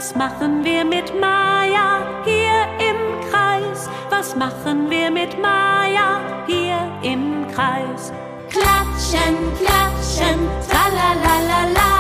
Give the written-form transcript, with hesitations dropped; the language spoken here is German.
Was machen wir mit Maja hier im Kreis? Was machen wir mit Maja hier im Kreis? Klatschen, klatschen, tralalalala.